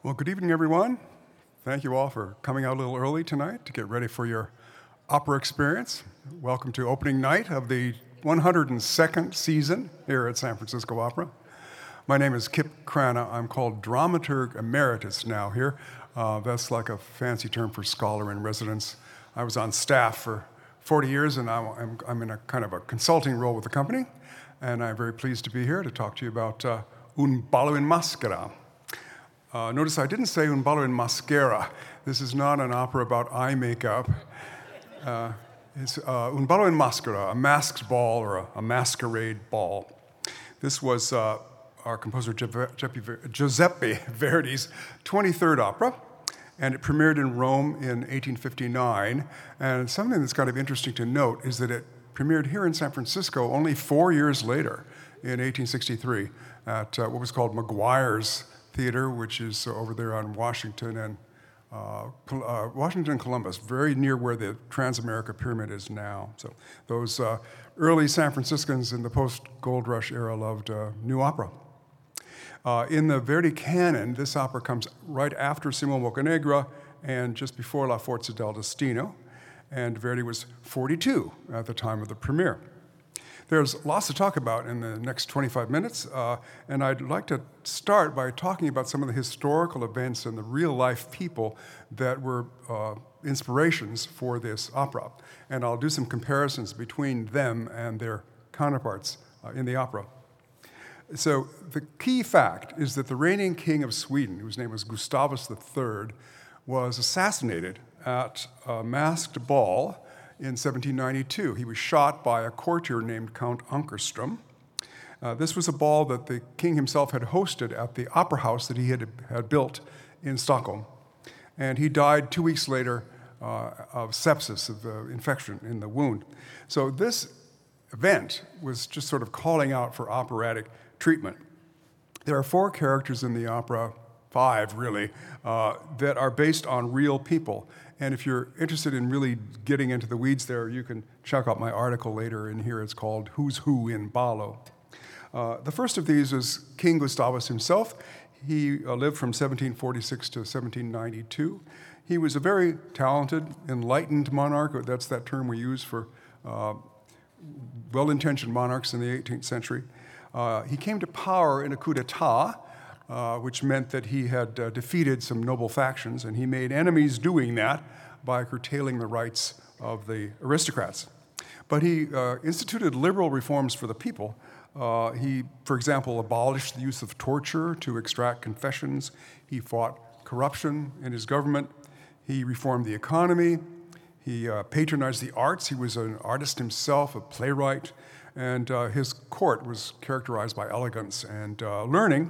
Well, good evening, everyone. Thank you all for coming out a little early tonight to get ready for your opera experience. Welcome to opening night of the 102nd season here at San Francisco Opera. My name is Kip Krana. I'm called Dramaturg Emeritus now here. That's like a fancy term for scholar in residence. I was on staff for 40 years, and I'm in a kind of a consulting role with the company, and I'm very pleased to be here to talk to you about Un ballo in maschera. Notice I didn't say Un ballo in maschera. This is not an opera about eye makeup. It's Un ballo in maschera, a masked ball or a masquerade ball. This was our composer Giuseppe Verdi's 23rd opera, and it premiered in Rome in 1859. And something that's kind of interesting to note is that it premiered here in San Francisco only 4 years later, in 1863, at what was called McGuire's Theater, which is over there on Washington and Columbus, very near where the Transamerica Pyramid is now. So those early San Franciscans in the post-Gold Rush era loved new opera. In the Verdi canon, this opera comes right after Simone Boccanegra and just before La Forza del Destino, and Verdi was 42 at the time of the premiere. There's lots to talk about in the next 25 minutes, and I'd like to start by talking about some of the historical events and the real-life people that were inspirations for this opera. And I'll do some comparisons between them and their counterparts in the opera. So the key fact is that the reigning king of Sweden, whose name was Gustavus III, was assassinated at a masked ball in 1792. He was shot by a courtier named Count Ankerström. This was a ball that the king himself had hosted at the opera house that he had built in Stockholm. And he died 2 weeks later of sepsis, of infection in the wound. So this event was just sort of calling out for operatic treatment. There are 4 characters in the opera, 5 really, that are based on real people. And if you're interested in really getting into the weeds there, you can check out my article later in here. It's called Who's Who in Ballo. The first of these is King Gustavus himself. He lived from 1746 to 1792. He was a very talented, enlightened monarch. That's that term we use for well-intentioned monarchs in the 18th century. He came to power in a coup d'etat, which meant that he had defeated some noble factions, and he made enemies doing that by curtailing the rights of the aristocrats. But he instituted liberal reforms for the people. He, for example, abolished the use of torture to extract confessions. He fought corruption in his government. He reformed the economy. He patronized the arts. He was an artist himself, a playwright, and his court was characterized by elegance and learning.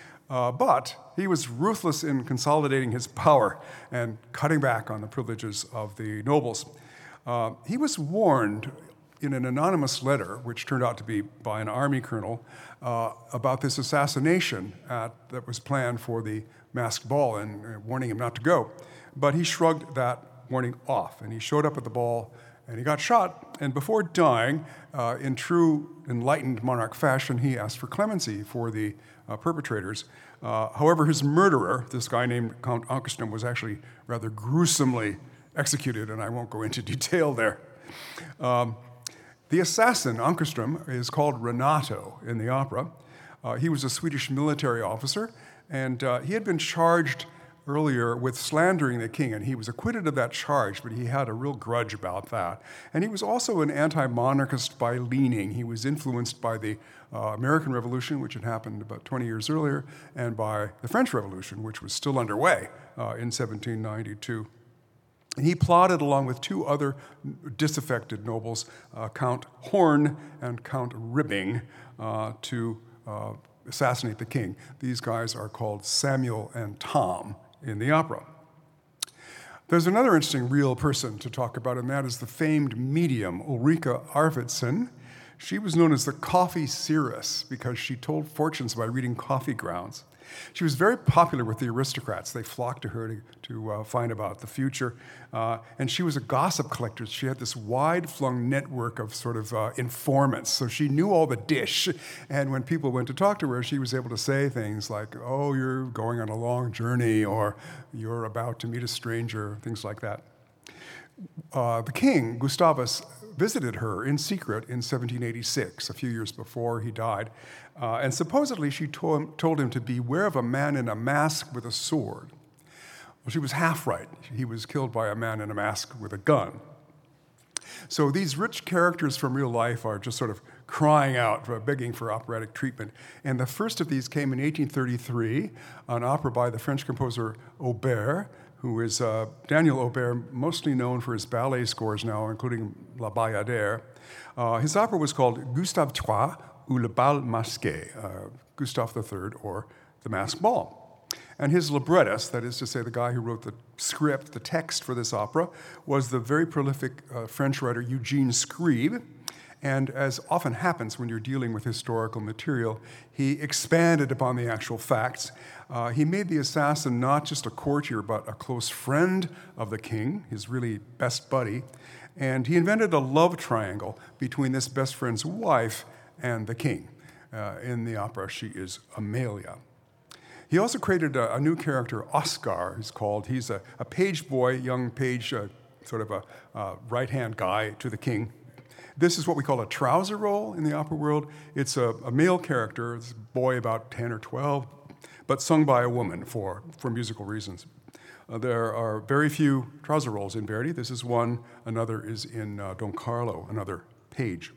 But he was ruthless in consolidating his power and cutting back on the privileges of the nobles. He was warned in an anonymous letter, which turned out to be by an army colonel, about this assassination that was planned for the masked ball and warning him not to go. But he shrugged that warning off, and he showed up at the ball, and he got shot. And before dying, in true enlightened monarch fashion, he asked for clemency for the perpetrators. However, his murderer, this guy named Count Ankerström, was actually rather gruesomely executed, and I won't go into detail there. The assassin, Ankerström, is called Renato in the opera. He was a Swedish military officer, and he had been charged earlier with slandering the king, and he was acquitted of that charge, but he had a real grudge about that. And he was also an anti-monarchist by leaning. He was influenced by the American Revolution, which had happened about 20 years earlier, and by the French Revolution, which was still underway in 1792. And he plotted along with 2 other disaffected nobles, Count Horn and Count Ribbing, to assassinate the king. These guys are called Samuel and Tom in the opera. There's another interesting real person to talk about, and that is the famed medium, Ulrika Arvidsson. She was known as the coffee seeress because she told fortunes by reading coffee grounds. She was very popular with the aristocrats. They flocked to her to find about the future. And she was a gossip collector. She had this wide-flung network of sort of informants. So she knew all the dish. And when people went to talk to her, she was able to say things like, oh, you're going on a long journey, or you're about to meet a stranger, things like that. The king, Gustavus, visited her in secret in 1786, a few years before he died, and supposedly she told him to beware of a man in a mask with a sword. Well, she was half right. He was killed by a man in a mask with a gun. So these rich characters from real life are just sort of crying out, begging for operatic treatment. And the first of these came in 1833, an opera by the French composer Auber, who is Daniel Auber, mostly known for his ballet scores now, including La Bayadère. His opera was called Gustave III, ou Le Bal Masqué, Gustav III, or The Masked Ball. And his librettist, that is to say the guy who wrote the script, the text for this opera, was the very prolific French writer Eugene Scribe. And as often happens when you're dealing with historical material, he expanded upon the actual facts. He made the assassin not just a courtier, but a close friend of the king, his really best buddy. And he invented a love triangle between this best friend's wife and the king. In the opera, she is Amelia. He also created a new character, Oscar, he's a page boy, young page, sort of a right-hand guy to the king. This is what we call a trouser role in the opera world. It's a male character, it's a boy about 10 or 12, but sung by a woman for musical reasons. There are very few trouser roles in Verdi. This is one. Another is in Don Carlo, another page.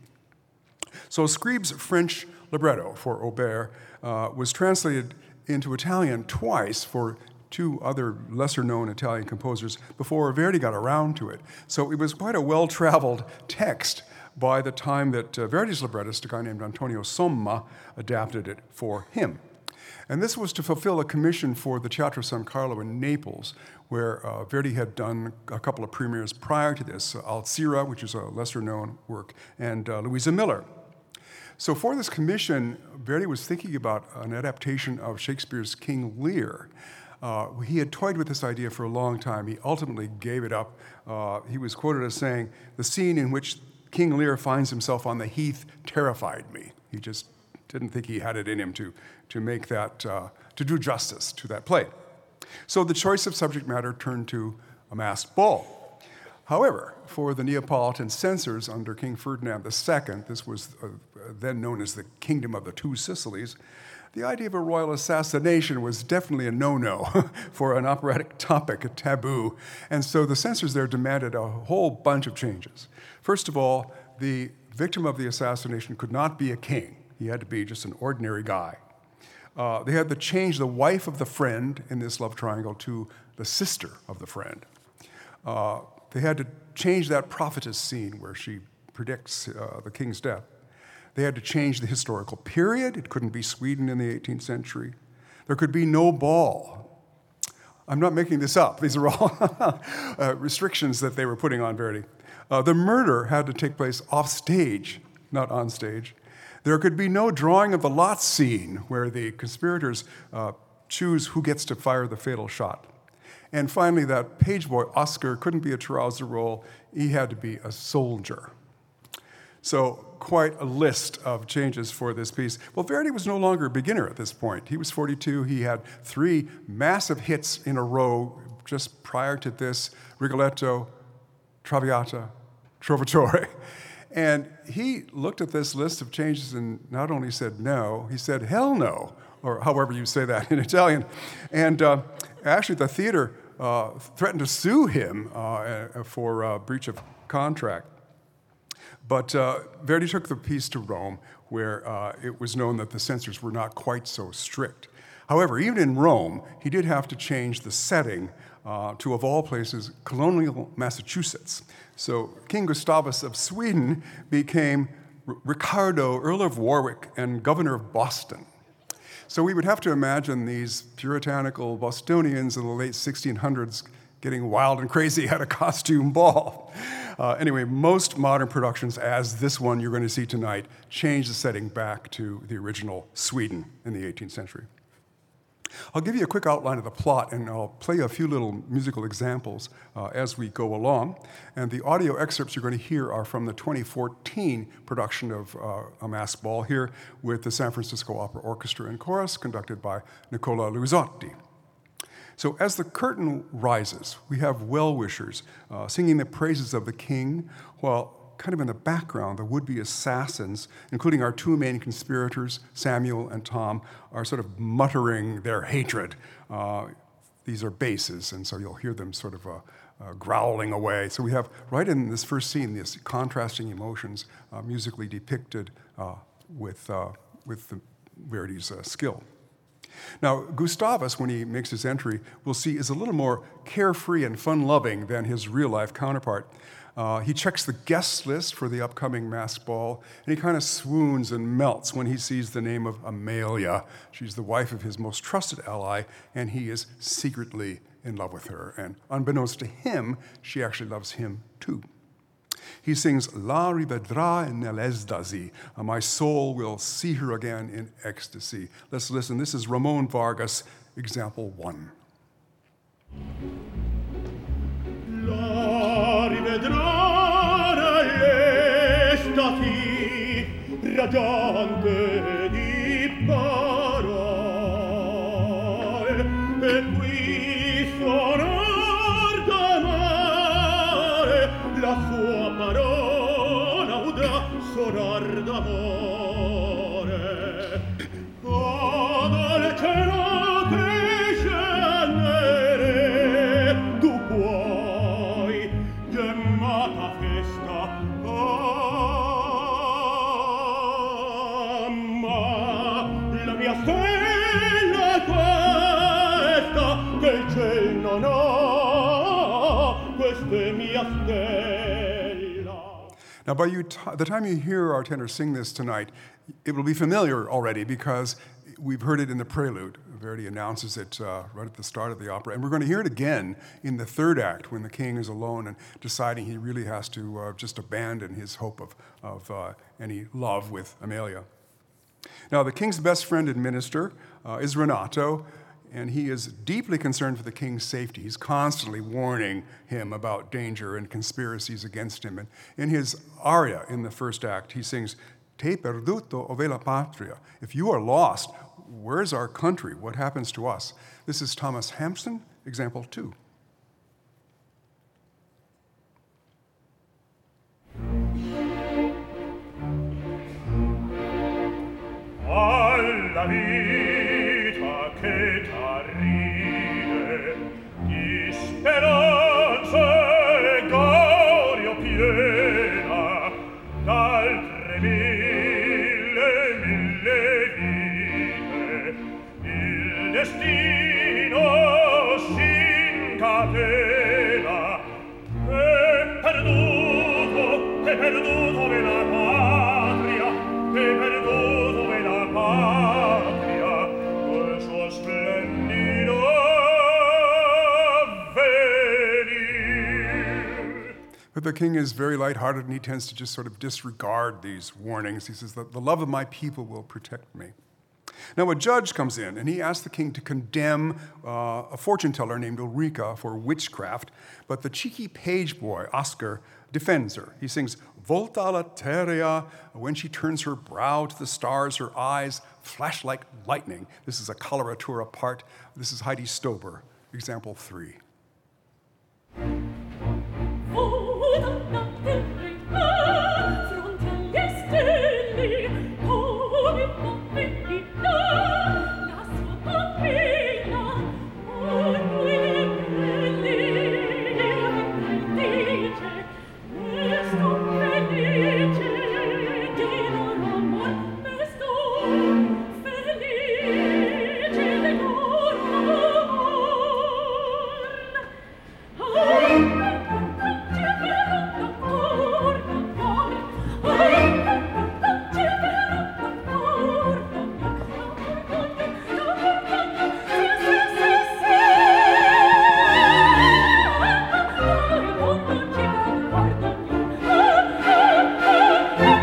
So Scribe's French libretto for Auber was translated into Italian twice for two other lesser-known Italian composers before Verdi got around to it. So it was quite a well-traveled text by the time that Verdi's librettist, a guy named Antonio Somma, adapted it for him. And this was to fulfill a commission for the Teatro San Carlo in Naples, where Verdi had done a couple of premieres prior to this, Alzira, which is a lesser-known work, and Louisa Miller. So for this commission, Verdi was thinking about an adaptation of Shakespeare's King Lear. He had toyed with this idea for a long time. He ultimately gave it up. He was quoted as saying, "The scene in which King Lear finds himself on the heath terrified me." He just didn't think he had it in him to make that, to do justice to that play. So the choice of subject matter turned to A Masked Ball. However, for the Neapolitan censors under King Ferdinand II, this was then known as the Kingdom of the Two Sicilies, the idea of a royal assassination was definitely a no-no for an operatic topic, a taboo. And so the censors there demanded a whole bunch of changes. First of all, the victim of the assassination could not be a king. He had to be just an ordinary guy. They had to change the wife of the friend in this love triangle to the sister of the friend. They had to change that prophetess scene where she predicts the king's death. They had to change the historical period. It couldn't be Sweden in the 18th century. There could be no ball. I'm not making this up. These are all restrictions that they were putting on Verdi. The murder had to take place off stage, not on stage. There could be no drawing of the lot scene where the conspirators choose who gets to fire the fatal shot. And finally, that page boy, Oscar, couldn't be a trouser role. He had to be a soldier. So quite a list of changes for this piece. Well, Verdi was no longer a beginner at this point. He was 42. He had 3 massive hits in a row just prior to this, Rigoletto, Traviata, Trovatore. And he looked at this list of changes and not only said no, he said hell no, or however you say that in Italian. And actually the theater threatened to sue him for breach of contract. But Verdi took the piece to Rome, where it was known that the censors were not quite so strict. However, even in Rome, he did have to change the setting to, of all places, colonial Massachusetts. So King Gustavus of Sweden became Ricardo, Earl of Warwick, and Governor of Boston. So we would have to imagine these puritanical Bostonians in the late 1600s getting wild and crazy at a costume ball. Anyway, most modern productions, as this one you're going to see tonight, change the setting back to the original Sweden in the 18th century. I'll give you a quick outline of the plot, and I'll play a few little musical examples as we go along. And the audio excerpts you're going to hear are from the 2014 production of A Masked Ball here with the San Francisco Opera Orchestra and Chorus, conducted by Nicola Luisotti. So as the curtain rises, we have well-wishers singing the praises of the king, while kind of in the background, the would-be assassins, including our two main conspirators, Samuel and Tom, are sort of muttering their hatred. These are basses, and so you'll hear them sort of growling away. So we have, right in this first scene, these contrasting emotions musically depicted with Verdi's skill. Now, Gustavus, when he makes his entry, we'll see is a little more carefree and fun-loving than his real-life counterpart. He checks the guest list for the upcoming masked ball, and he kind of swoons and melts when he sees the name of Amelia. She's the wife of his most trusted ally, and he is secretly in love with her. And unbeknownst to him, she actually loves him too. He sings, La rivedrà nell'estasi, my soul will see her again in ecstasy. Let's listen. This is Ramon Vargas, example 1. La rivedrà nell'estasi, radiante di parole, e qui suonar d'amore, la sua parola udrà sonar d'amore. Adolescente scendere, tu puoi, gemmata festa, ma la mia stella è questa, che il ciel non ha, questa è mia stella. Now, by the time you hear our tenor sing this tonight, it will be familiar already because we've heard it in the prelude. Verdi announces it right at the start of the opera. And we're going to hear it again in the third act when the king is alone and deciding he really has to just abandon his hope of any love with Amelia. Now, the king's best friend and minister is Renato, and he is deeply concerned for the king's safety. He's constantly warning him about danger and conspiracies against him. And in his aria in the first act, he sings, Te perduto, ove la patria? If you are lost, where's our country? What happens to us? This is Thomas Hampson, example 2. Alla vita che t'arride di speranza e gloria piena, d'altre mille vite, il destino s'incatena. È perduto ve la patria, è perduto ve la patria, col suo splendido avvenir. But the king is very lighthearted, and he tends to just sort of disregard these warnings. He says that the love of my people will protect me. Now, a judge comes in, and he asks the king to condemn a fortune teller named Ulrica for witchcraft, but the cheeky page boy, Oscar, defends her. He sings, Volta alla terra, when she turns her brow to the stars, her eyes flash like lightning. This is a coloratura part. This is Heidi Stober, example 3.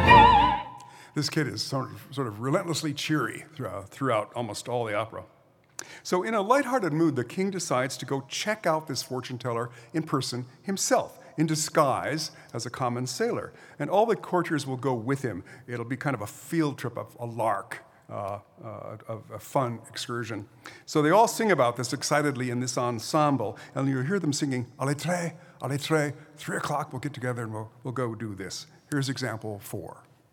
This kid is sort of relentlessly cheery throughout almost all the opera. So in a lighthearted mood, the king decides to go check out this fortune teller in person himself, in disguise as a common sailor. And all the courtiers will go with him. It'll be kind of a field trip, a lark, a fun excursion. So they all sing about this excitedly in this ensemble, and you'll hear them singing, "Allez, 3 o'clock, we'll get together and we'll go do this." Here's example 4.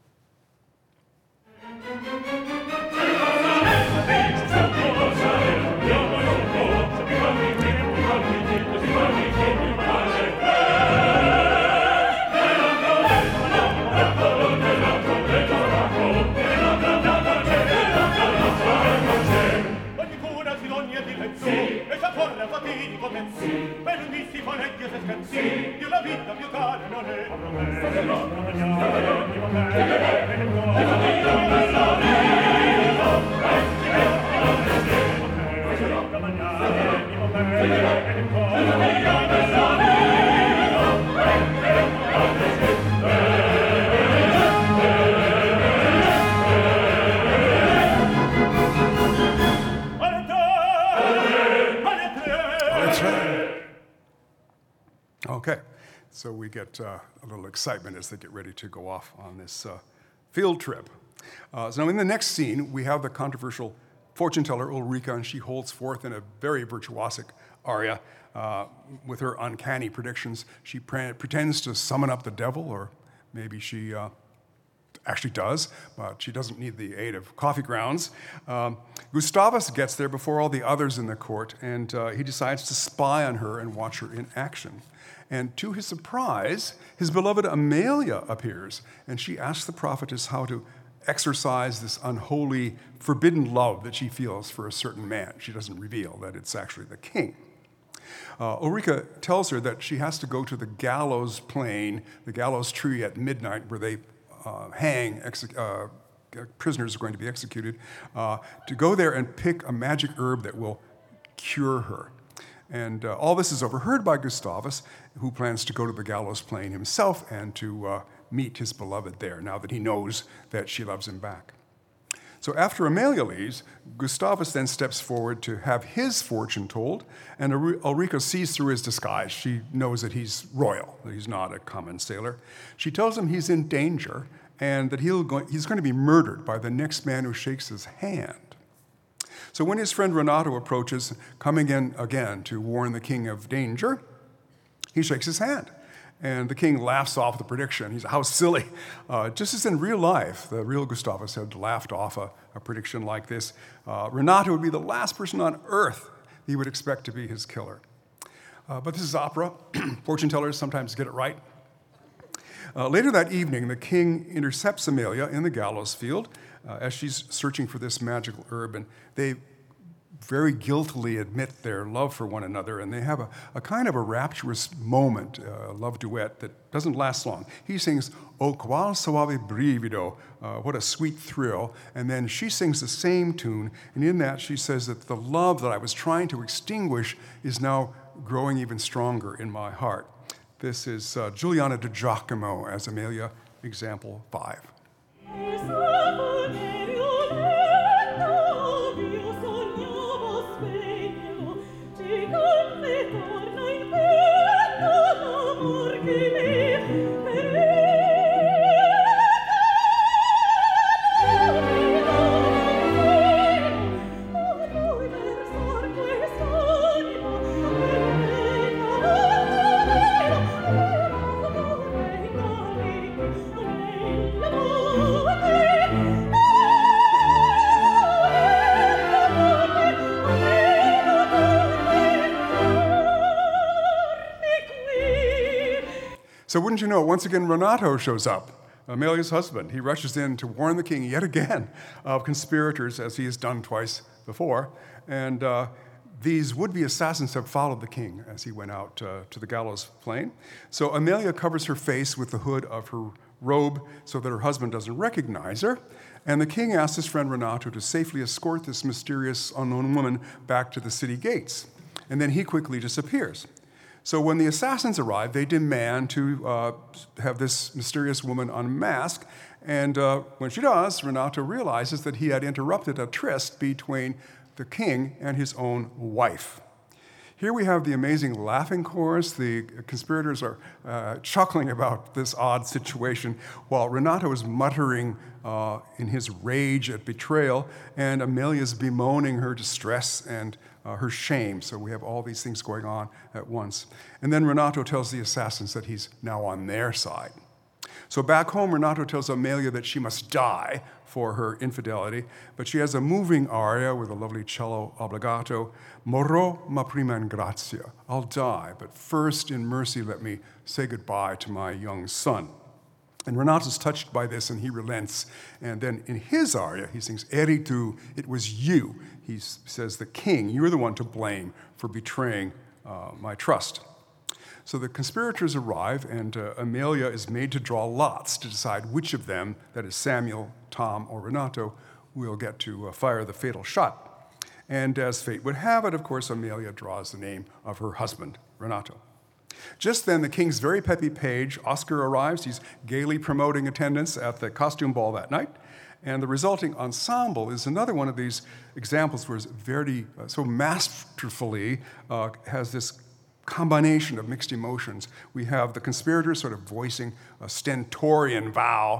Okay, so we get a little excitement as they get ready to go off on this field trip. So now in the next scene, we have the controversial fortune teller Ulrika, and she holds forth in a very virtuosic aria with her uncanny predictions. She pretends to summon up the devil, or maybe she actually does, but she doesn't need the aid of coffee grounds. Gustavus gets there before all the others in the court, and he decides to spy on her and watch her in action. And to his surprise, his beloved Amalia appears, and she asks the prophetess how to exercise this unholy, forbidden love that she feels for a certain man. She doesn't reveal that it's actually the king. Ulrika tells her that she has to go to the gallows plain, the gallows tree at midnight, where they hang prisoners are going to be executed, to go there and pick a magic herb that will cure her. And all this is overheard by Gustavus, who plans to go to the gallows plain himself and to meet his beloved there, now that he knows that she loves him back. So after Amalia leaves, Gustavus then steps forward to have his fortune told, and Ulrika sees through his disguise. She knows that he's royal, that he's not a common sailor. She tells him he's in danger and that he's going to be murdered by the next man who shakes his hand. So when his friend Renato approaches, coming in again to warn the king of danger, he shakes his hand. And the king laughs off the prediction. He's, how silly. Just as in real life, the real Gustavus had laughed off a prediction like this. Renato would be the last person on earth he would expect to be his killer. But this is opera. Fortune tellers sometimes get it right. Later that evening, the king intercepts Amalia in the gallows field as she's searching for this magical herb, and they very guiltily admit their love for one another, and they have a kind of a rapturous moment, a love duet that doesn't last long. He sings, "O qual suave brivido," what a sweet thrill, and then she sings the same tune, and in that she says that the love that I was trying to extinguish is now growing even stronger in my heart. This is Giuliana Di Giacomo as Amalia, example 5. So wouldn't you know, once again, Renato shows up, Amalia's husband. He rushes in to warn the king yet again of conspirators, as he has done twice before. And these would-be assassins have followed the king as he went out to the gallows plain. So Amalia covers her face with the hood of her robe so that her husband doesn't recognize her. And the king asks his friend Renato to safely escort this mysterious unknown woman back to the city gates. And then he quickly disappears. So when the assassins arrive, they demand to have this mysterious woman unmask. And when she does, Renato realizes that he had interrupted a tryst between the king and his own wife. Here we have the amazing laughing chorus. The conspirators are chuckling about this odd situation, while Renato is muttering in his rage at betrayal, and Amelia is bemoaning her distress and her shame. So we have all these things going on at once. And then Renato tells the assassins that he's now on their side. So back home, Renato tells Amelia that she must die for her infidelity, but she has a moving aria with a lovely cello obbligato, Morrò ma prima in grazia. I'll die, but first in mercy let me say goodbye to my young son. And Renato's touched by this, and he relents. And then in his aria, he sings, Eri tu, it was you. He says, the king, you're the one to blame for betraying my trust. So the conspirators arrive, and Amelia is made to draw lots to decide which of them, that is Samuel, Tom, or Renato, will get to fire the fatal shot. And as fate would have it, of course, Amelia draws the name of her husband, Renato. Just then, the king's very peppy page, Oscar, arrives. He's gaily promoting attendance at the costume ball that night. And the resulting ensemble is another one of these examples where Verdi so masterfully has this combination of mixed emotions. We have the conspirators sort of voicing a stentorian vow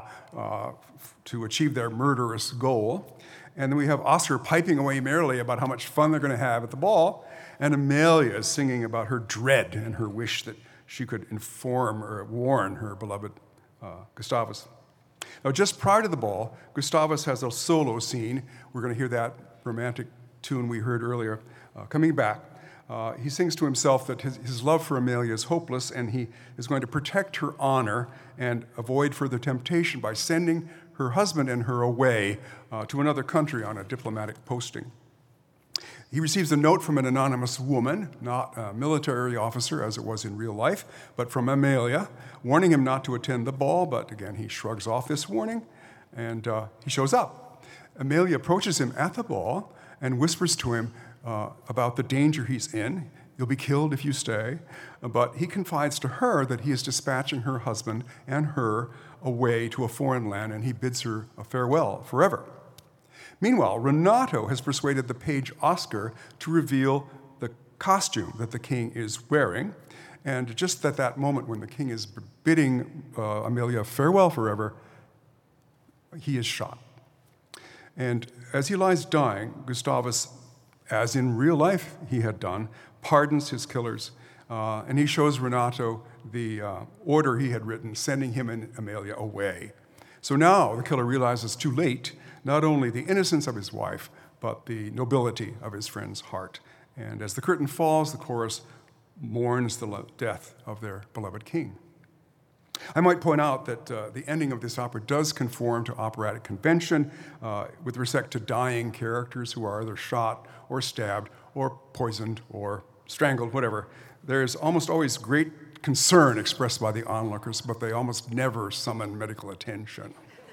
to achieve their murderous goal. And then we have Oscar piping away merrily about how much fun they're going to have at the ball. And Amelia is singing about her dread and her wish that she could inform or warn her beloved Gustavus. Now, just prior to the ball, Gustavus has a solo scene. We're going to hear that romantic tune we heard earlier coming back. He sings to himself that his love for Amelia is hopeless, and he is going to protect her honor and avoid further temptation by sending her husband and her away to another country on a diplomatic posting. He receives a note from an anonymous woman, not a military officer as it was in real life, but from Amelia, warning him not to attend the ball, but again, he shrugs off this warning, and he shows up. Amelia approaches him at the ball and whispers to him about the danger he's in. You'll be killed if you stay. But he confides to her that he is dispatching her husband and her away to a foreign land, and he bids her a farewell forever. Meanwhile, Renato has persuaded the page Oscar to reveal the costume that the king is wearing. And just at that moment when the king is bidding Amelia farewell forever, he is shot. And as he lies dying, Gustavus, as in real life he had done, pardons his killers, and he shows Renato the order he had written, sending him and Amelia away. So now the killer realizes too late not only the innocence of his wife, but the nobility of his friend's heart. And as the curtain falls, the chorus mourns the death of their beloved king. I might point out that the ending of this opera does conform to operatic convention with respect to dying characters who are either shot or stabbed or poisoned or strangled, whatever. There's almost always great concern expressed by the onlookers, but they almost never summon medical attention.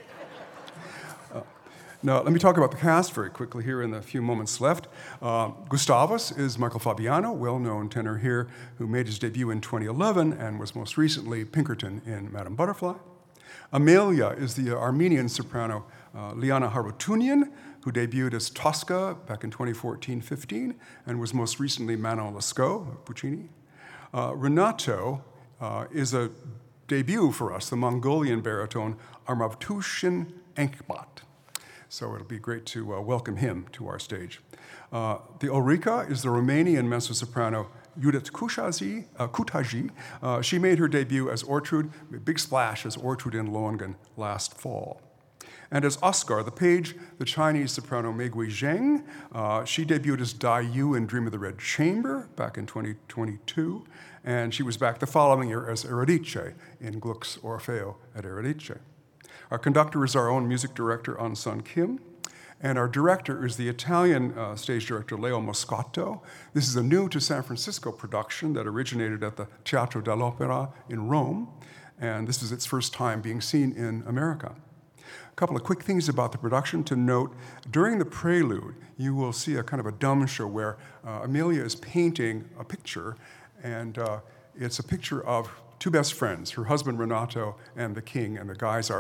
Now, let me talk about the cast very quickly here in the few moments left. Gustavus is Michael Fabiano, well-known tenor here, who made his debut in 2011 and was most recently Pinkerton in Madame Butterfly. Amelia is the Armenian soprano Liana Harutunian, who debuted as Tosca back in 2014-15 and was most recently Manon Lescaut of Puccini. Renato is a debut for us, the Mongolian baritone Armavtushin Enkbat. So it'll be great to welcome him to our stage. The Ulrika is the Romanian mezzo-soprano Judith Kutaji. She made her debut as Ortrud, a big splash as Ortrud in Lohengrin last fall. And as Oscar, the page, the Chinese soprano Meigui Zheng. She debuted as Dai Yu in Dream of the Red Chamber back in 2022. And she was back the following year as Eurydice in Gluck's Orfeo at Eurydice. Our conductor is our own music director, An-Sun Kim, and our director is the Italian stage director, Leo Moscato. This is a new to San Francisco production that originated at the Teatro dell'Opera in Rome, and this is its first time being seen in America. A couple of quick things about the production to note. During the prelude, you will see a kind of a dumb show where Amelia is painting a picture, and it's a picture of two best friends, her husband Renato and the king, and the guys are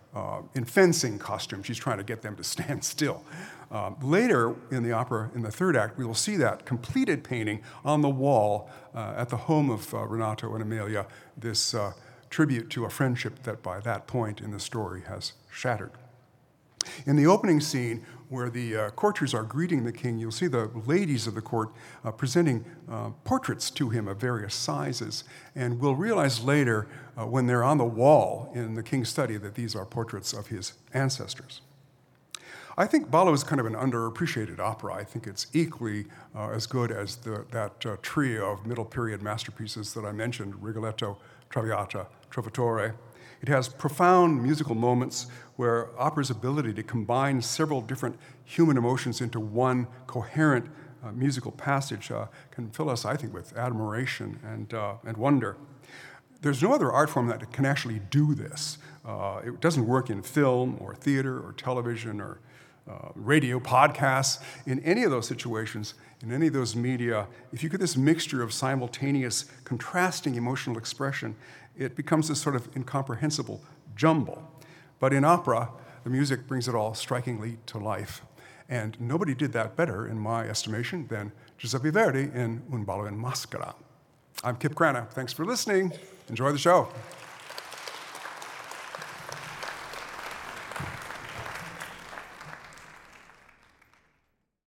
in fencing costume. She's trying to get them to stand still. Later in the opera, in the third act, we will see that completed painting on the wall at the home of Renato and Amelia, this tribute to a friendship that by that point in the story has shattered. In the opening scene, where the courtiers are greeting the king, you'll see the ladies of the court presenting portraits to him of various sizes. And we'll realize later, when they're on the wall in the king's study, that these are portraits of his ancestors. I think Ballo is kind of an underappreciated opera. I think it's equally as good as that trio of middle period masterpieces that I mentioned, Rigoletto, Traviata, Trovatore. It has profound musical moments where opera's ability to combine several different human emotions into one coherent musical passage can fill us, I think, with admiration and wonder. There's no other art form that can actually do this. It doesn't work in film or theater or television or radio podcasts. In any of those situations, in any of those media, if you get this mixture of simultaneous, contrasting emotional expression, it becomes this sort of incomprehensible jumble. But in opera, the music brings it all strikingly to life. And nobody did that better, in my estimation, than Giuseppe Verdi in Un ballo in maschera. I'm Kip Cranach. Thanks for listening. Enjoy the show.